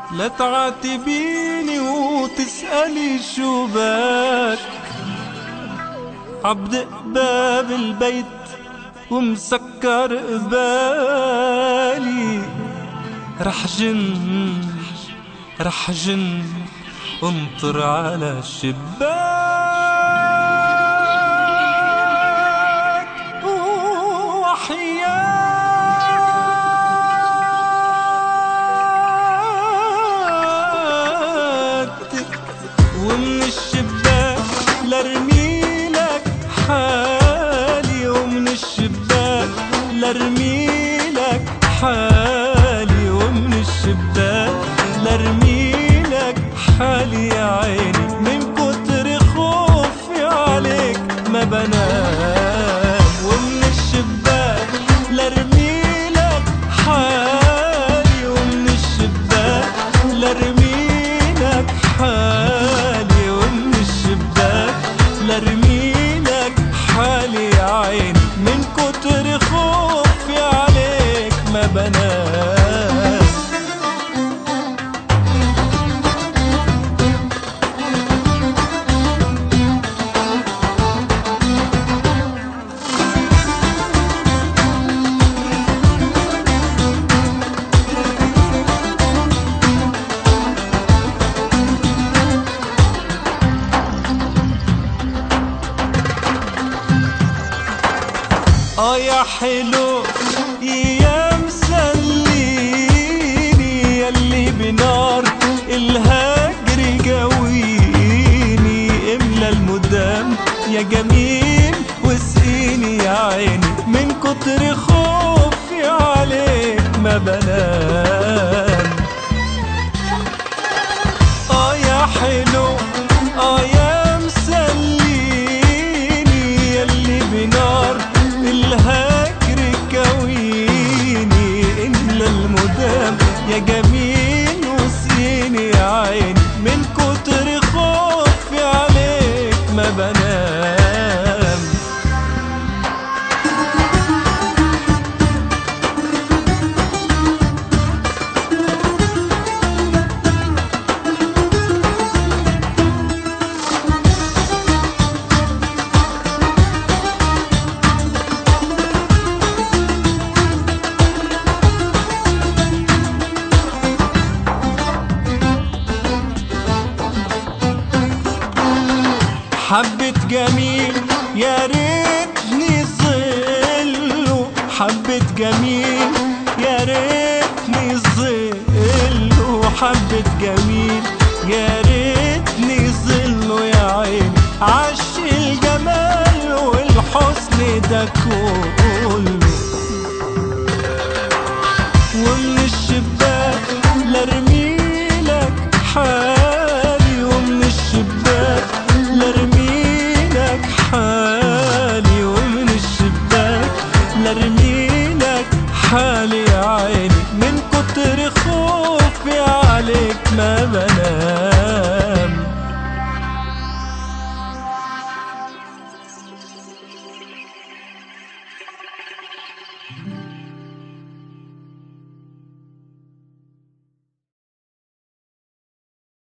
لا تعاتبيني وتسألي شو بك، عبدق باب البيت ومسكر قبالي. رح جن انطر على الشباك وحياتك، ومن الشباك لارميلك حالي، ومن الشباك لارميلك حالي، ومن الشباك لارميلك حالي يا عيني، من كتر خوفي عليك ما بنام. ومن الشباك لارميلك حالي، ومن الشباك لارميلك حالي، ومن الشباك لارميلك حالي يا عيني، من كتر خوفي عليك ما بنام. يا حلو يا مسليني، ياللي بنار الهجر جويني، املى المدام يا جميل واسقيني يا عيني، من كتر خوفي عليك ما بنام. يا حلو يا مسليني، ياللي بنار الهجر كويني، املى المدام يا جميل وسقيني يا عيني، من كتر خوفي عليك ما بنام. حبة جميل يا ريتني ظله، حبة جميل يا ريتني ظله، حبة جميل يا ريتني ظله يا عيني، عش الجمال والحسن ده كله. ومن الشباك لارميلك حالي،